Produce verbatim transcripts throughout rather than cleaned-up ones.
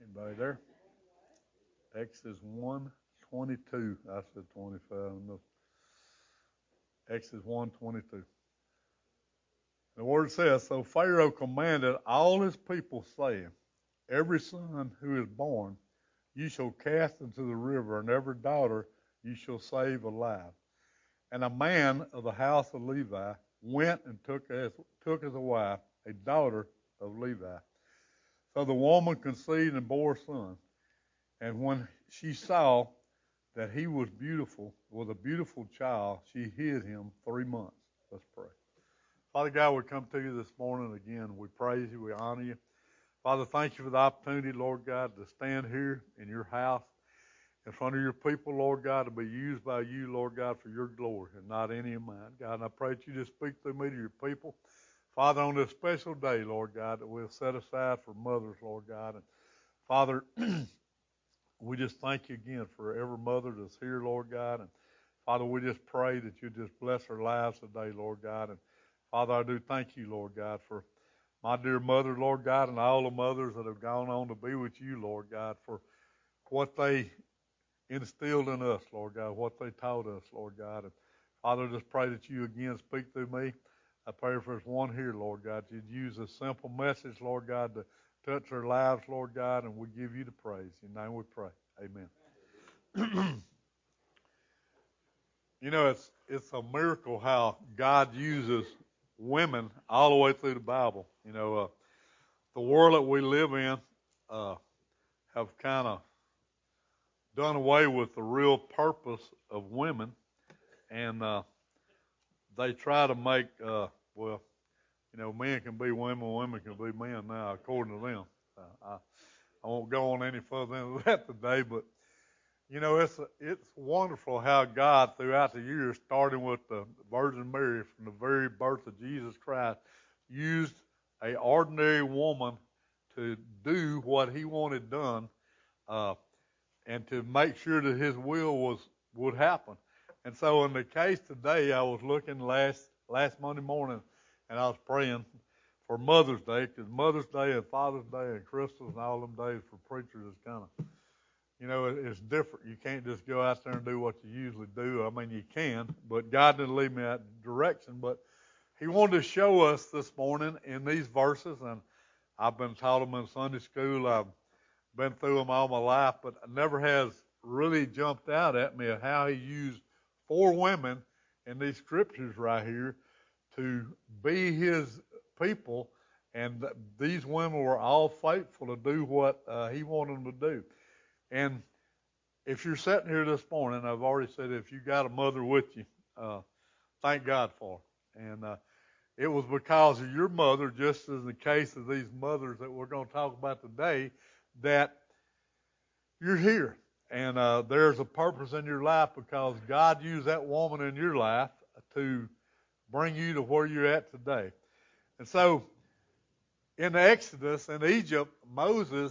Anybody there? Exodus one twenty-two. I said twenty-five. No. Exodus one twenty-two. The word says, So Pharaoh commanded all his people, saying, Every son who is born you shall cast into the river, and every daughter you shall save alive. And a man of the house of Levi went and took as, took as a wife a daughter of Levi. So the woman conceived and bore a son. And when she saw that he was beautiful, was a beautiful child, she hid him three months. Let's pray. Father God, we come to you this morning again. We praise you. We honor you. Father, thank you for the opportunity, Lord God, to stand here in your house in front of your people, Lord God, to be used by you, Lord God, for your glory and not any of mine. God, and I pray that you just speak through me to your people. Father, on this special day, Lord God, that we'll set aside for mothers, Lord God. And Father, we just thank you again for every mother that's here, Lord God. And Father, we just pray that you just bless their lives today, Lord God. And Father, I do thank you, Lord God, for my dear mother, Lord God, and all the mothers that have gone on to be with you, Lord God, for what they instilled in us, Lord God, what they taught us, Lord God. And Father, I just pray that you again speak through me. I pray for this one here, Lord God, you'd use a simple message, Lord God, to touch their lives, Lord God, and we give you the praise. In your name we pray. Amen. You know, it's it's a miracle how God uses women all the way through the Bible. You know, uh, the world that we live in uh, have kind of done away with the real purpose of women, and uh, they try to make, uh, well, you know, men can be women, women can be men now, according to them. Uh, I, I won't go on any further into that today, but, you know, it's it's wonderful how God, throughout the years, starting with the Virgin Mary from the very birth of Jesus Christ, used an ordinary woman to do what he wanted done, uh, and to make sure that his will was would happen. And so in the case today, I was looking last last Monday morning, and I was praying for Mother's Day, because Mother's Day and Father's Day and Christmas and all them days for preachers is kind of, you know, it's different. You can't just go out there and do what you usually do. I mean, you can, but God didn't lead me that direction. But he wanted to show us this morning in these verses, and I've been taught them in Sunday school. I've been through them all my life, but it never has really jumped out at me of how he used four women in these scriptures right here to be his people, and these women were all faithful to do what uh, he wanted them to do. And if you're sitting here this morning, I've already said if you got a mother with you, uh, thank God for her. And uh, it was because of your mother, just as in the case of these mothers that we're going to talk about today, that you're here. And uh, there's a purpose in your life because God used that woman in your life to bring you to where you're at today. And so in the Exodus in Egypt, Moses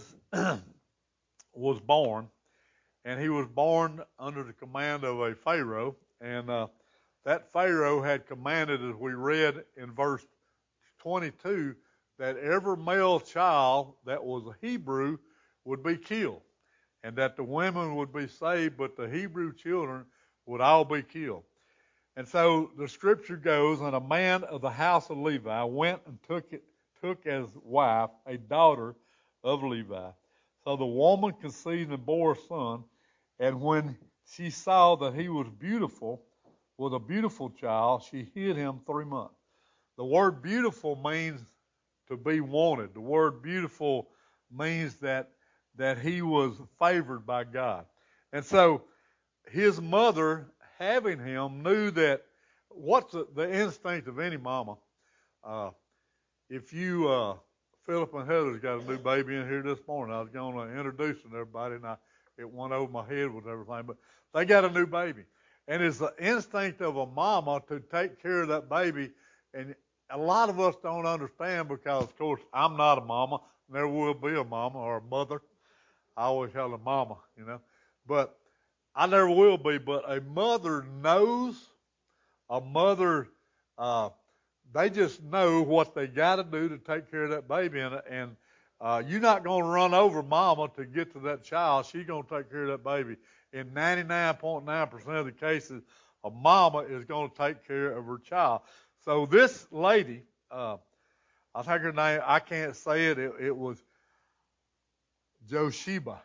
was born, and he was born under the command of a Pharaoh. And uh, that Pharaoh had commanded, as we read in verse twenty-two, that every male child that was a Hebrew would be killed, and that the women would be saved, but the Hebrew children would all be killed. And so the scripture goes, and a man of the house of Levi went and took it, took as wife a daughter of Levi. So the woman conceived and bore a son, and when she saw that he was beautiful, was a beautiful child, she hid him three months. The word beautiful means to be wanted. The word beautiful means that that he was favored by God. And so his mother, having him, knew that what's the, the instinct of any mama. Uh, if you, uh, Philip and Heather's got a new baby in here this morning. I was going to introduce them to everybody, and I, it went over my head with everything. But they got a new baby. And it's the instinct of a mama to take care of that baby. And a lot of us don't understand because, of course, I'm not a mama. There will be a mama or a mother. I always call her mama, you know. But I never will be. But a mother knows, a mother, uh, they just know what they got to do to take care of that baby. And, and Uh, you're not going to run over mama to get to that child. She's going to take care of that baby. In ninety-nine point nine percent of the cases, a mama is going to take care of her child. So this lady, uh, I think her name, I can't say it, it, it was Josheba.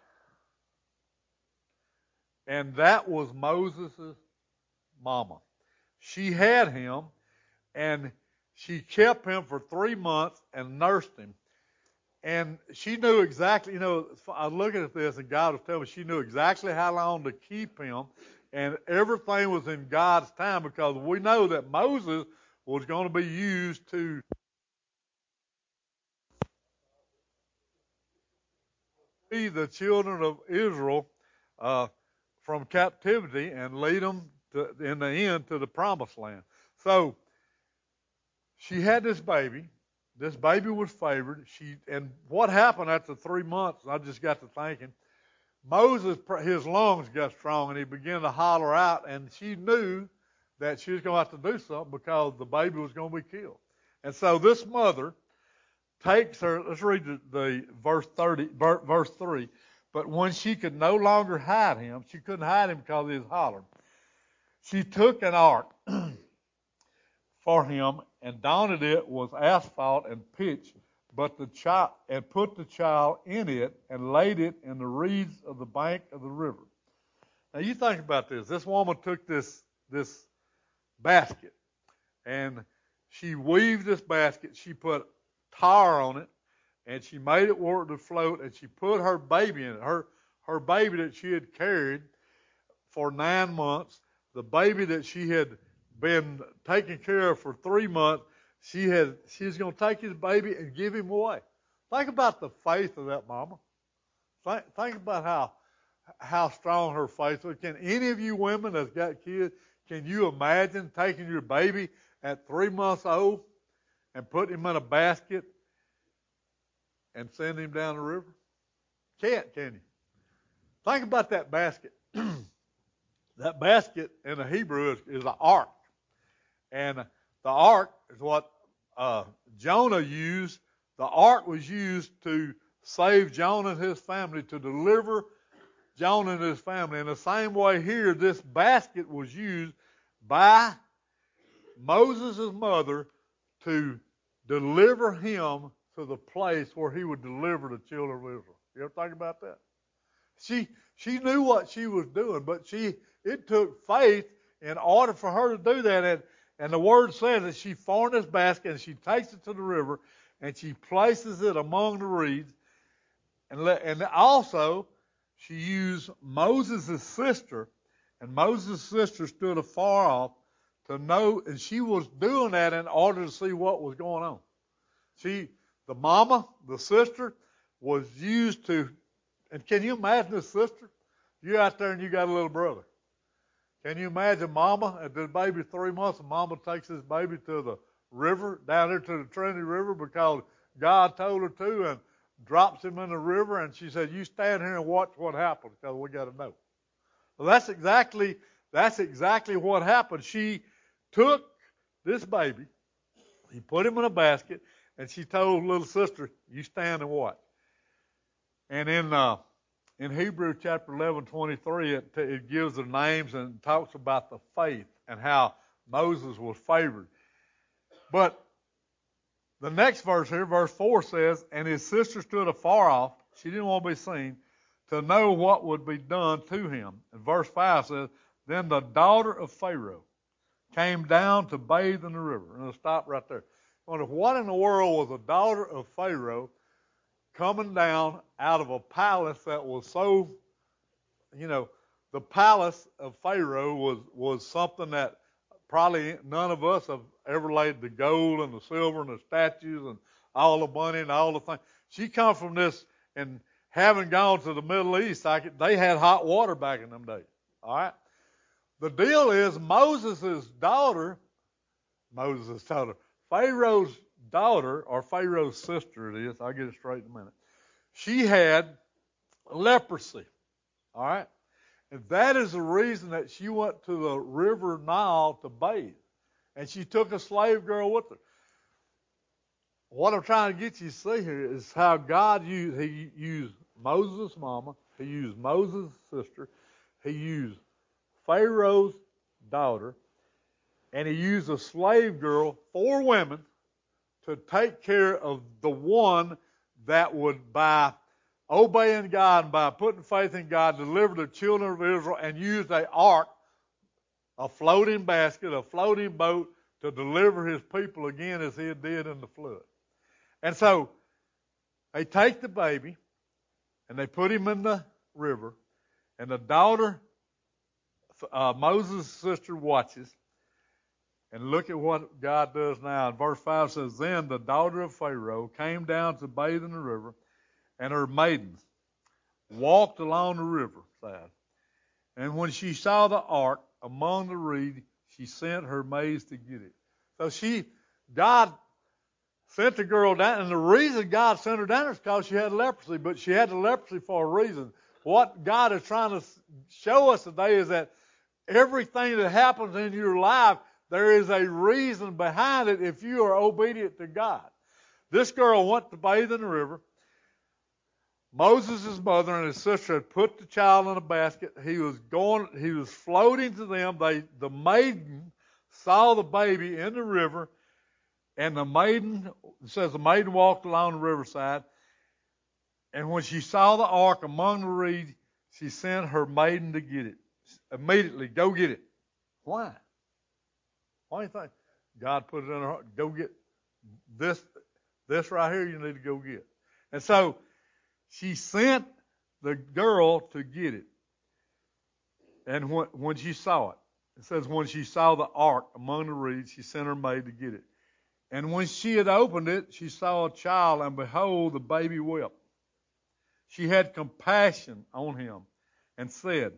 And that was Moses' mama. She had him, and she kept him for three months and nursed him. And she knew exactly, you know, I was looking at this, and God was telling me she knew exactly how long to keep him, and everything was in God's time, because we know that Moses was going to be used to free the children of Israel uh, from captivity and lead them to, in the end, to the promised land. So she had this baby. This baby was favored. She and what happened after three months? I just got to thinking. Moses, his lungs got strong, and he began to holler out. And she knew that she was going to have to do something, because the baby was going to be killed. And so this mother takes her. Let's read the, the verse thirty, verse three. But when she could no longer hide him, she couldn't hide him because he was hollering. She took an ark for him and daunted it with asphalt and pitch, but the child and put the child in it and laid it in the reeds of the bank of the river. Now you think about this. This woman took this this basket, and she weaved this basket. She put tar on it, and she made it where it would float, and she put her baby in it. Her her baby that she had carried for nine months, the baby that she had been taking care of for three months, she had she's going to take his baby and give him away. Think about the faith of that mama. Think, think about how how strong her faith was. Can any of you women that's got kids, can you imagine taking your baby at three months old and putting him in a basket and sending him down the river? Can't, can you? Think about that basket. That basket in the Hebrew is, is an ark. And the ark is what uh, Jonah used. The ark was used to save Jonah and his family, to deliver Jonah and his family. In the same way here, this basket was used by Moses' mother to deliver him to the place where he would deliver the children of Israel. You ever think about that? She she knew what she was doing, but she it took faith in order for her to do that. And, and the word says that she formed this basket, and she takes it to the river, and she places it among the reeds. And, let, and also, she used Moses' sister, and Moses' sister stood afar off to know, and she was doing that in order to see what was going on. She, the mama, the sister, was used to, and can you imagine this sister? You're out there and you got a little brother. Can you imagine mama at the baby three months, and mama takes this baby to the river, down there to the Trinity River, because God told her to, and drops him in the river, and she said, you stand here and watch what happens, because we got to know. Well, that's exactly, that's exactly what happened. She took this baby, he put him in a basket, and she told little sister, you stand and watch. And in uh, in Hebrews chapter eleven, twenty-three, it, it gives the names and talks about the faith and how Moses was favored. But the next verse here, verse four says, and his sister stood afar off, she didn't want to be seen, to know what would be done to him. And verse five says, then the daughter of Pharaoh came down to bathe in the river. And I'll stop right there. I wonder, what in the world was a daughter of Pharaoh coming down out of a palace that was so, you know, the palace of Pharaoh was, was something that probably none of us have ever laid the gold and the silver and the statues and all the money and all the things. She come from this, and having gone to the Middle East, I could, they had hot water back in them days. All right. The deal is Moses' daughter, Moses' daughter, Pharaoh's daughter, or Pharaoh's sister it is, I'll get it straight in a minute. She had leprosy. All right. And that is the reason that she went to the river Nile to bathe. And she took a slave girl with her. what I'm trying to get you to see here is how God used, he used Moses' mama, he used Moses' sister, he used Pharaoh's daughter, and he used a slave girl, four women, to take care of the one that would, by obeying God and by putting faith in God, deliver the children of Israel and use an ark, a floating basket, a floating boat, to deliver his people again as he did in the flood. And so they take the baby and they put him in the river, and the daughter, uh, Moses' sister, watches. And look at what God does now. And verse five says, Then the daughter of Pharaoh came down to bathe in the river, and her maidens walked along the river side. And when she saw the ark among the reed, she sent her maids to get it. So she, God sent the girl down, and the reason God sent her down is because she had leprosy, but she had the leprosy for a reason. What God is trying to show us today is that everything that happens in your life, there is a reason behind it if you are obedient to God. This girl went to bathe in the river. Moses' mother and his sister had put the child in a basket. He was going, he was floating to them. They, the maiden saw the baby in the river, and the maiden, it says the maiden walked along the riverside, and when she saw the ark among the reeds, she sent her maiden to get it. Immediately, go get it. Why? Why do you think? God put it in her heart. Go get this, this right here you need to go get. And so she sent the girl to get it. And when, when she saw it, it says when she saw the ark among the reeds, she sent her maid to get it. And when she had opened it, she saw a child, and behold, the baby wept. She had compassion on him and said,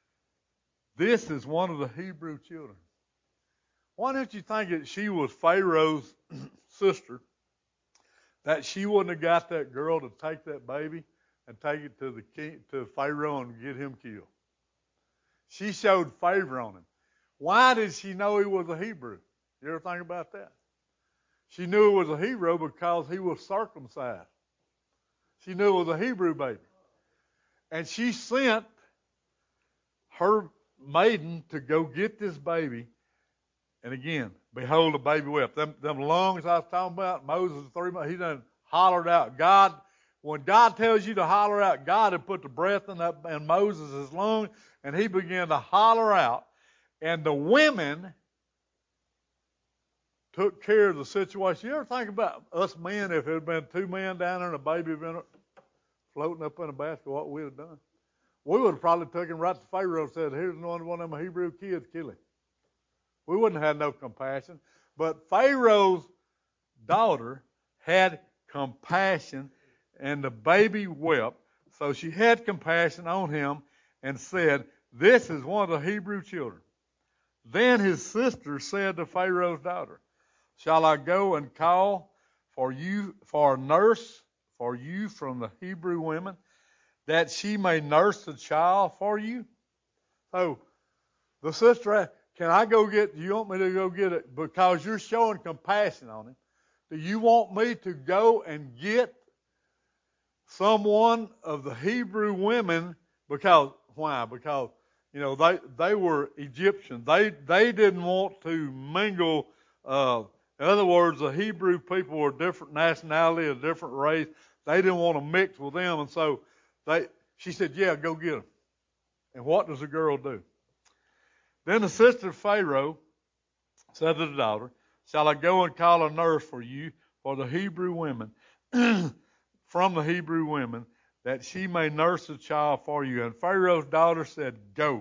This is one of the Hebrew children. Why don't you think that she was Pharaoh's sister, that she wouldn't have got that girl to take that baby and take it to the king, to Pharaoh and get him killed? She showed favor on him. Why did she know he was a Hebrew? You ever think about that? She knew it was a Hebrew because he was circumcised. She knew it was a Hebrew baby. And she sent her maiden to go get this baby. And again, behold, the baby wept. Them, them lungs I was talking about, Moses, three months, he done hollered out. God, when God tells you to holler out, God had put the breath in, that, in Moses' lungs, and he began to holler out. And the women took care of the situation. You ever think about us men, if it had been two men down there and a baby had been floating up in a basket, what we would have done? We would have probably taken right to Pharaoh and said, Here's one of them Hebrew kids, kill him. We wouldn't have had no compassion. But Pharaoh's daughter had compassion, and the baby wept. So she had compassion on him and said, This is one of the Hebrew children. Then his sister said to Pharaoh's daughter, Shall I go and call for you for a nurse for you from the Hebrew women, that she may nurse the child for you? So the sister, can I go get, you want me to go get it because you're showing compassion on him? Do you want me to go and get someone of the Hebrew women? Because, why? Because, you know, they, they were Egyptians. They, they didn't want to mingle. Uh, in other words, the Hebrew people were a different nationality, a different race. They didn't want to mix with them. And so they, she said, yeah, go get them. And what does the girl do? Then the sister of Pharaoh said to the daughter, Shall I go and call a nurse for you for the Hebrew women, from the Hebrew women, that she may nurse the child for you? And Pharaoh's daughter said, Go.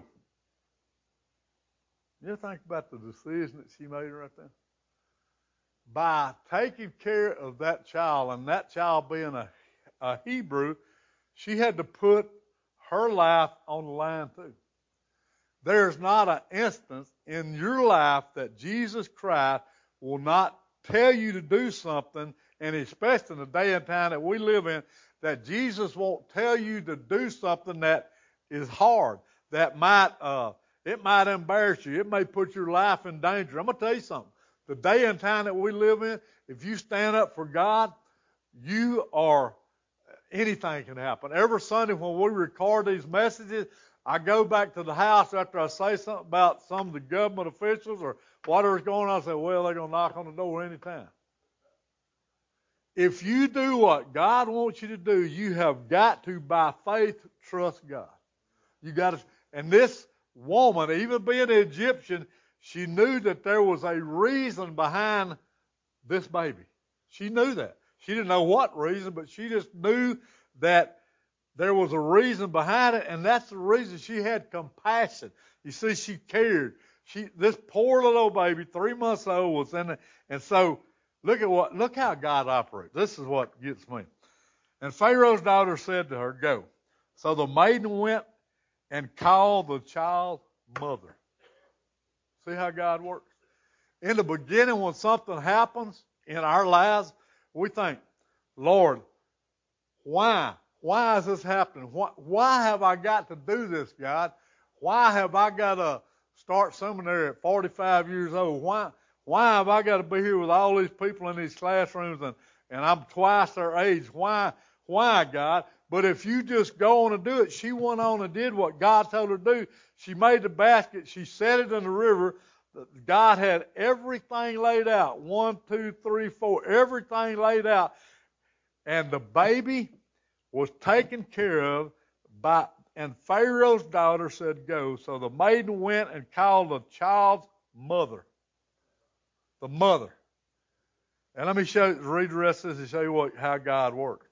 You ever think about the decision that she made right there? By taking care of that child, and that child being a, a Hebrew, she had to put her life on the line too. There's not an instance in your life that Jesus Christ will not tell you to do something, and especially in the day and time that we live in, that Jesus won't tell you to do something that is hard, that might uh, it might embarrass you. It may put your life in danger. I'm going to tell you something. the day and time that we live in, if you stand up for God, you are, anything can happen. Every Sunday when we record these messages, I go back to the house after I say something about some of the government officials or whatever's going on. I say, well, they're going to knock on the door anytime. If you do what God wants you to do, you have got to, by faith, trust God. You got to, and this woman, even being an Egyptian, she knew that there was a reason behind this baby. She knew that. She didn't know what reason, but she just knew that there was a reason behind it, and that's the reason she had compassion. You see, she cared. She, this poor little baby, three months old, was in it, and so look at what, look how God operates. This is what gets me. And Pharaoh's daughter said to her, "Go." So the maiden went and called the child's mother. See how God works? In the beginning, when something happens in our lives, we think, Lord, why? Why is this happening? Why, why have I got to do this, God? Why have I got to start seminary at forty-five years old? Why, why have I got to be here with all these people in these classrooms and, and I'm twice their age? Why, why, God? But if you just go on and do it, she went on and did what God told her to do. She made the basket. She set it in the river. God had everything laid out. One, two, three, four. Everything laid out. And the baby was taken care of by, and Pharaoh's daughter said, "Go." So the maiden went and called the child's mother. The mother. And let me show, read the rest of this and show you what, how God works.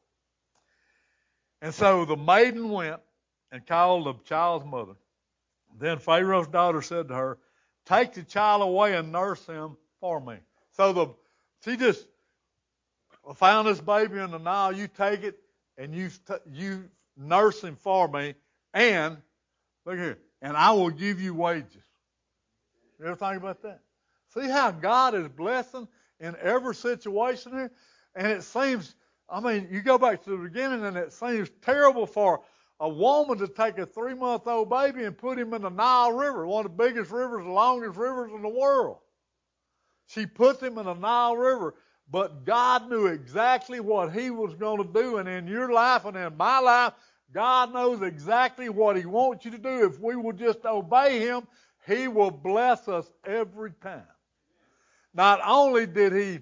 And so the maiden went and called the child's mother. Then Pharaoh's daughter said to her, "Take the child away and nurse him for me." So the she just found this baby in the Nile. You take it and you you nurse him for me, and look here, and I will give you wages. You ever think about that? See how God is blessing in every situation here? And it seems, I mean, you go back to the beginning and it seems terrible for a woman to take a three-month-old baby and put him in the Nile River, one of the biggest rivers, the longest rivers in the world. She puts him in the Nile River, but God knew exactly what he was going to do. And in your life and in my life, God knows exactly what he wants you to do. If we will just obey him, he will bless us every time. Not only did he,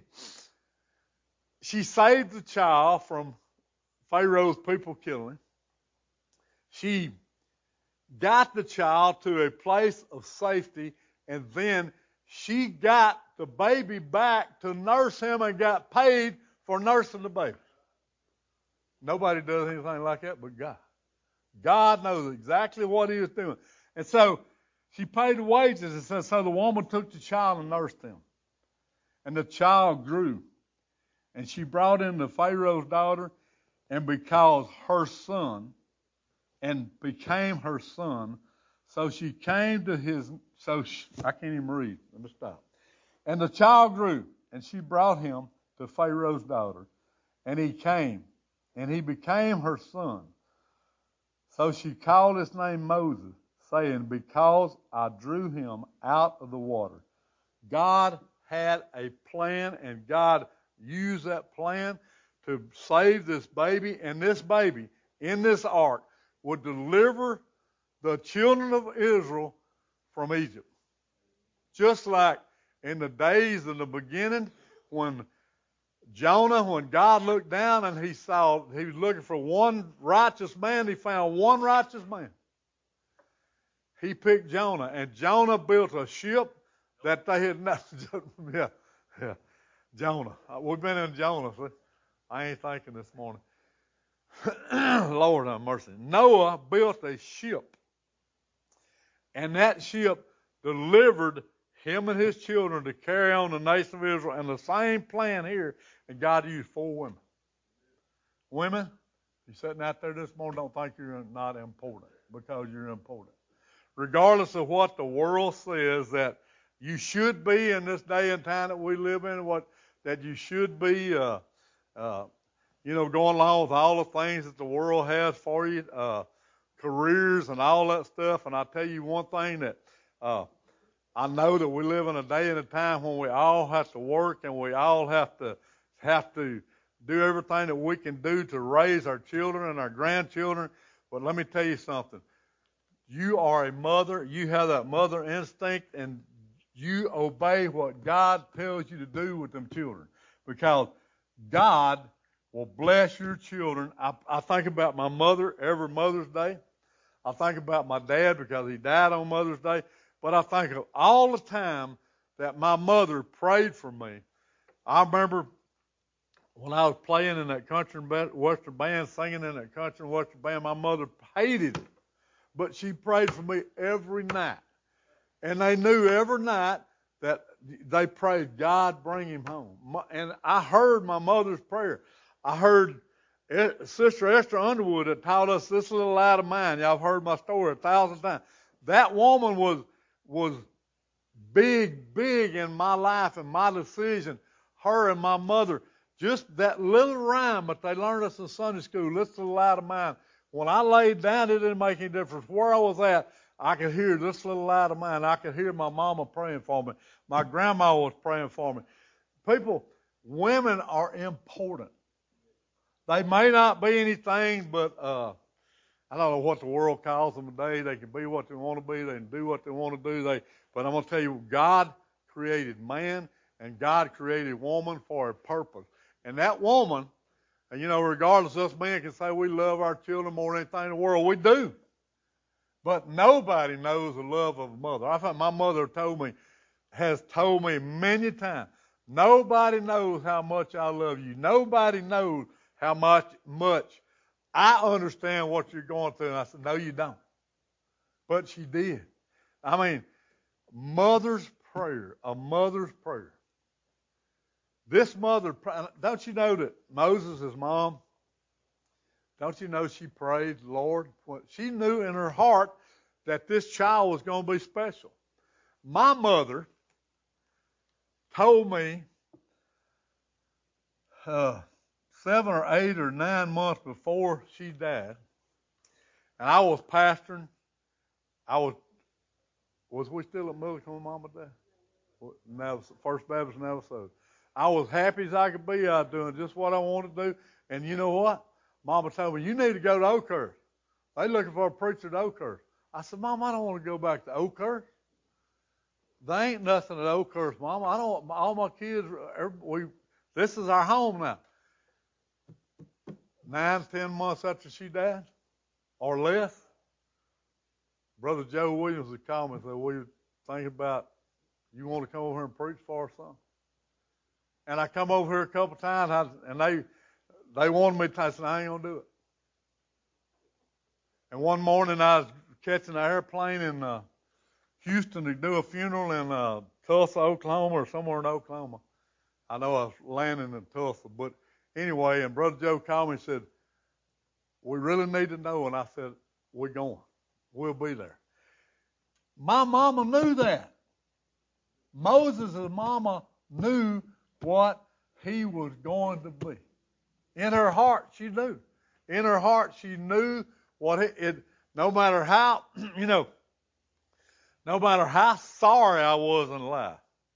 she saved the child from Pharaoh's people killing him, she got the child to a place of safety, and then she got the baby back to nurse him and got paid for nursing the baby. Nobody does anything like that but God. God knows exactly what he was doing. And so she paid the wages, and says, so the woman took the child and nursed him. And the child grew. And she brought him to Pharaoh's daughter, and because her son, and became her son. So she came to his, so she, I can't even read. Let me stop. And the child grew, and she brought him to Pharaoh's daughter. And he came, and he became her son. So she called his name Moses, saying, because I drew him out of the water. God had a plan, and God used that plan to save this baby. And this baby, in this ark, would deliver the children of Israel from Egypt. Just like in the days in the beginning when Jonah, when God looked down and he saw, he was looking for one righteous man, he found one righteous man. He picked Jonah, and Jonah built a ship that they had not, yeah, yeah, Jonah. We've been in Jonah, so I ain't thinking this morning. Lord have mercy. Noah built a ship, and that ship delivered him and his children to carry on the nation of Israel. And the same plan here, and God used four women. Women, you're sitting out there this morning, don't think you're not important, because you're important. Regardless of what the world says that you should be in this day and time that we live in, what that you should be, uh, uh, you know, going along with all the things that the world has for you, uh, careers and all that stuff. And I tell you one thing, that uh, I know that we live in a day and a time when we all have to work and we all have to have to do everything that we can do to raise our children and our grandchildren. But let me tell you something. You are a mother. You have that mother instinct, and you obey what God tells you to do with them children, because God will bless your children. I, I think about my mother every Mother's Day. I think about my dad because he died on Mother's Day. But I think of all the time that my mother prayed for me. I remember when I was playing in that country and western band, singing in that country and western band, my mother hated it. But she prayed for me every night. And they knew every night that they prayed, God, bring him home. And I heard my mother's prayer. I heard Sister Esther Underwood that taught us this little light of mine. Y'all have heard my story a thousand times. That woman was was big, big in my life and my decision. Her and my mother, just that little rhyme that they learned us in Sunday school, this little light of mine. When I laid down, it didn't make any difference. Where I was at, I could hear this little light of mine. I could hear my mama praying for me. My grandma was praying for me. People, women are important. They may not be anything, but uh, I don't know what the world calls them today. They can be what they want to be. They can do what they want to do. They, but I'm going to tell you, God created man and God created woman for a purpose. And that woman, and you know, regardless of us men can say we love our children more than anything in the world, we do. But nobody knows the love of a mother. I thought my mother told me, has told me many times, nobody knows how much I love you. Nobody knows how much, much I understand what you're going through. And I said, no, you don't. But she did. I mean, mother's prayer, a mother's prayer. This mother, don't you know that Moses' mom, don't you know she prayed, Lord? She knew in her heart that this child was going to be special. My mother told me uh, seven or eight or nine months before she died, and I was pastoring. I was, was we still at Milliken when Mama died? First Baptist Navasota. I was happy as I could be. I was doing just what I wanted to do. And you know what? Mama told me, you need to go to Oakhurst. They looking for a preacher at Oakhurst. I said, Mom, I don't want to go back to Oakhurst. There ain't nothing at Oakhurst, Mama. I don't. All my kids, we. This is our home now. Nine, ten months after she died, or less, Brother Joe Williams would call me and say, "We think about you want to come over here and preach for us, son?" And I come over here a couple of times, I, and they they wanted me to. I said, "I ain't gonna do it." And one morning I was catching an airplane in uh, Houston to do a funeral in uh, Tulsa, Oklahoma, or somewhere in Oklahoma. I know I was landing in Tulsa, but anyway, and Brother Joe called me and said, "We really need to know." And I said, "We're going. We'll be there." My mama knew that. Moses' mama knew what he was going to be. In her heart, she knew. In her heart, she knew what it, it no matter how, you know, no matter how sorry I was in life,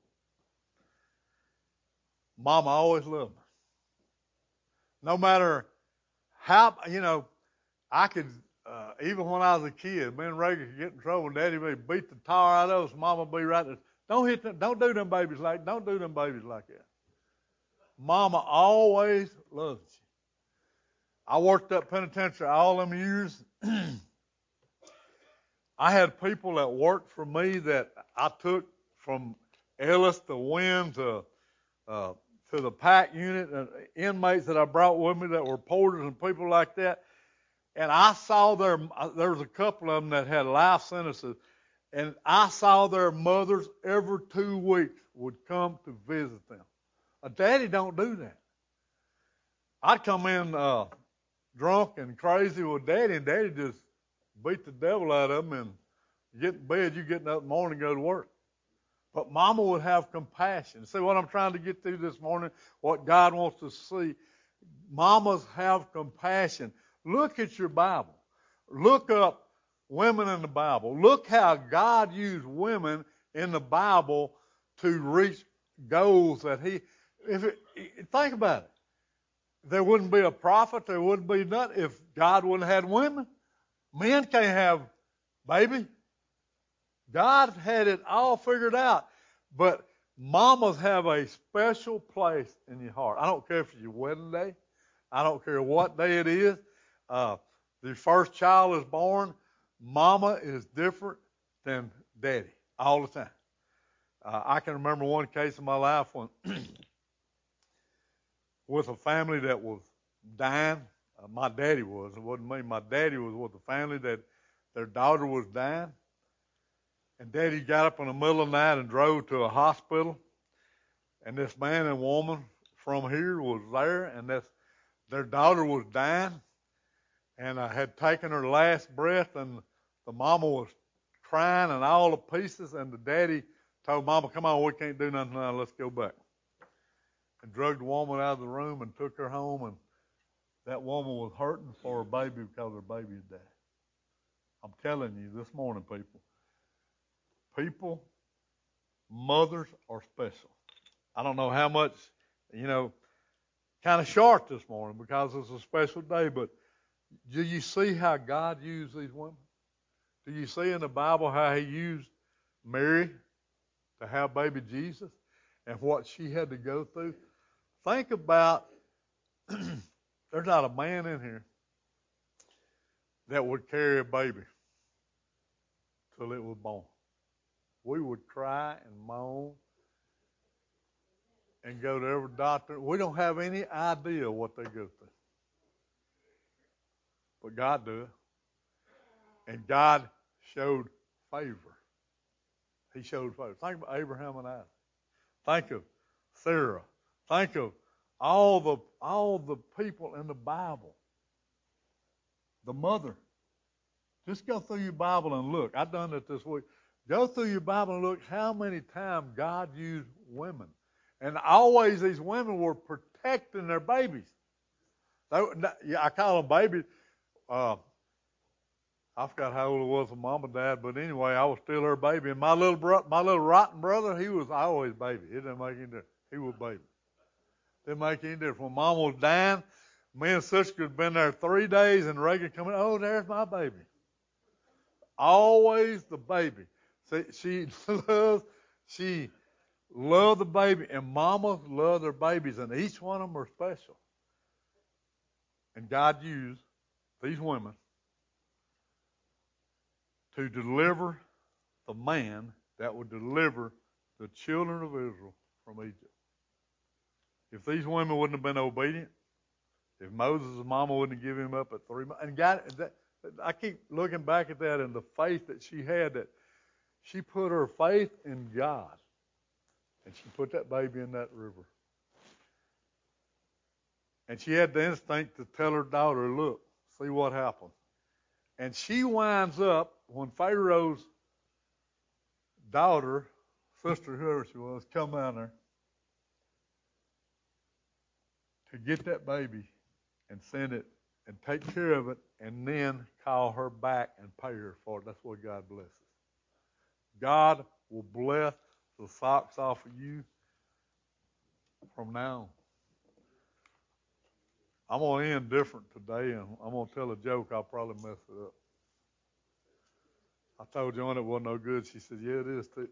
Mama always loved me. No matter how, you know, I could, uh, even when I was a kid, me and Reagan could get in trouble, and Daddy would beat the tar out of us, Mama would be right there. Don't hit them, don't do them babies like, don't do them babies like that. Mama always loved you. I worked up penitentiary all them years. I had people that worked for me that I took from Ellis to Wynn to uh, to the PAC unit, and inmates that I brought with me that were porters and people like that. And I saw their, there was a couple of them that had life sentences, and I saw their mothers every two weeks would come to visit them. A daddy don't do that. I'd come in uh, drunk and crazy with Daddy, and Daddy just beat the devil out of him and get in bed. You getting up in the morning and go to work. But Mama would have compassion. See what I'm trying to get through this morning, what God wants to see. Mamas have compassion. Look at your Bible. Look up women in the Bible. Look how God used women in the Bible to reach goals that he, if it, think about it. There wouldn't be a prophet, there wouldn't be nothing if God wouldn't have had women. Men can't have baby. God had it all figured out. But mamas have a special place in your heart. I don't care if it's your wedding day. I don't care what day it is. Uh, the first child is born. Mama is different than daddy all the time. Uh, I can remember one case in my life when with a family that was dying. Uh, my daddy was. It wasn't me. My daddy was with a family that their daughter was dying. And Daddy got up in the middle of the night and drove to a hospital. And this man and woman from here was there, and this, their daughter was dying, and I had taken her last breath, and the mama was crying and all the pieces, and the daddy told Mama, come on, we can't do nothing now, let's go back. And drugged the woman out of the room and took her home, and that woman was hurting for her baby because her baby had died. I'm telling you this morning, people, people, mothers are special. I don't know how much, you know, kind of short this morning because it's a special day, but do you see how God used these women? Do you see in the Bible how he used Mary to have baby Jesus and what she had to go through? Think about, there's not a man in here that would carry a baby till it was born. We would cry and moan and go to every doctor. We don't have any idea what they go through. But God does. And God showed favor. He showed favor. Think about Abraham and Isaac. Think of Sarah. Think of all the all the people in the Bible. The mother. Just go through your Bible and look. I've done it this week. Go through your Bible and look how many times God used women. And always these women were protecting their babies. They, I call them babies. Uh, I forgot how old it was when Mama died, but anyway, I was still her baby. And my little bro, my little rotten brother, he was always baby. It didn't make any difference. He was baby. Didn't make any difference. When Mama was dying, me and sister had been there three days, and Reagan come in. Oh, there's my baby. Always the baby. See, she loves, she loved the baby, and mamas love their babies, and each one of them are special. And God used these women to deliver the man that would deliver the children of Israel from Egypt. If these women wouldn't have been obedient, if Moses' mama wouldn't have given him up at three months, and God, that, I keep looking back at that and the faith that she had, that she put her faith in God, and she put that baby in that river. And she had the instinct to tell her daughter, look, see what happened. And she winds up, when Pharaoh's daughter, sister, whoever she was, come down there to get that baby and send it and take care of it and then call her back and pay her for it. That's what God blesses. God will bless the socks off of you from now on. I'm going to end different today, and I'm going to tell a joke. I'll probably mess it up. I told Joanne it wasn't no good. She said, yeah, it is too.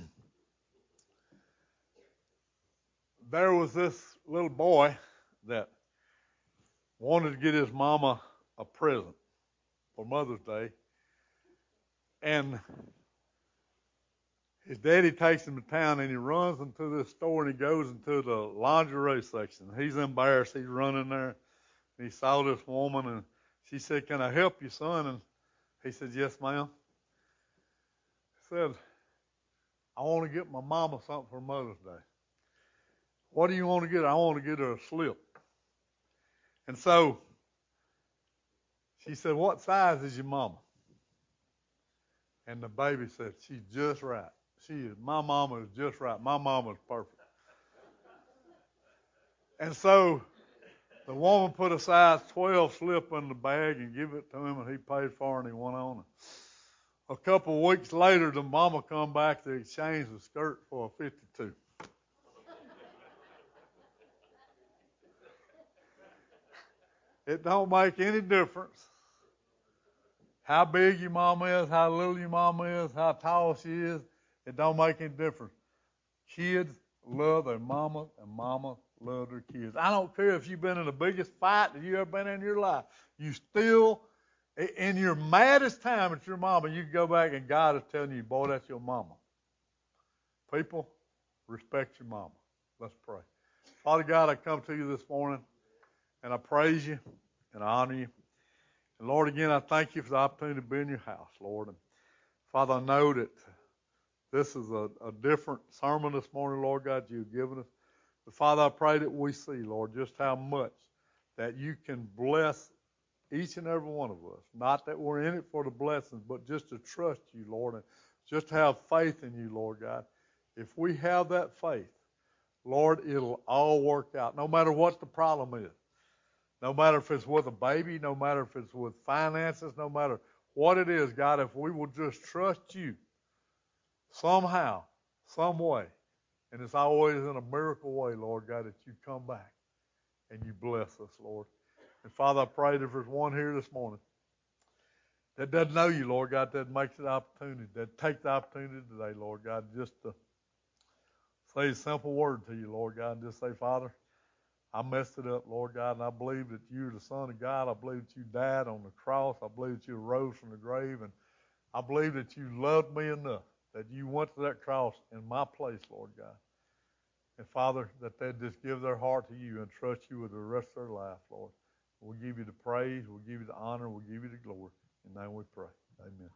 There was this little boy that wanted to get his mama a present for Mother's Day. And his daddy takes him to town, and he runs into this store, and he goes into the lingerie section. He's embarrassed. He's running there. And he saw this woman, and she said, can I help you, son? And he said, yes, ma'am. He said, I want to get my mama something for Mother's Day. What do you want to get? I want to get her a slip. And so she said, what size is your mama? And the baby said, she's just right. She is, my mama is just right. My mama is perfect. And so the woman put a size twelve slip in the bag and give it to him, and he paid for it, and he went on. A couple of weeks later, the mama come back to exchange the skirt for a fifty-two. It don't make any difference how big your mama is, how little your mama is, how tall she is. It don't make any difference. Kids love their mama, and mama love their kids. I don't care if you've been in the biggest fight that you ever been in your life. You still, in your maddest time, it's your mama. You can go back and God is telling you, boy, that's your mama. People, respect your mama. Let's pray. Father God, I come to you this morning, and I praise you, and I honor you. And Lord, again, I thank you for the opportunity to be in your house, Lord. And Father, I know that this is a, a different sermon this morning, Lord God, you've given us. But Father, I pray that we see, Lord, just how much that you can bless each and every one of us. Not that we're in it for the blessings, but just to trust you, Lord, and just to have faith in you, Lord God. If we have that faith, Lord, it'll all work out, no matter what the problem is. No matter if it's with a baby, no matter if it's with finances, no matter what it is, God, if we will just trust you somehow, some way, and it's always in a miracle way, Lord God, that you come back and you bless us, Lord. And Father, I pray that if there's one here this morning that doesn't know you, Lord God, that makes the opportunity, that take the opportunity today, Lord God, just to say a simple word to you, Lord God, and just say, Father, I messed it up, Lord God, and I believe that you're the Son of God. I believe that you died on the cross. I believe that you rose from the grave, and I believe that you loved me enough that you went to that cross in my place, Lord God. And Father, that they'd just give their heart to you and trust you with the rest of their life, Lord. We'll give you the praise, we'll give you the honor, we'll give you the glory. In name we pray. Amen.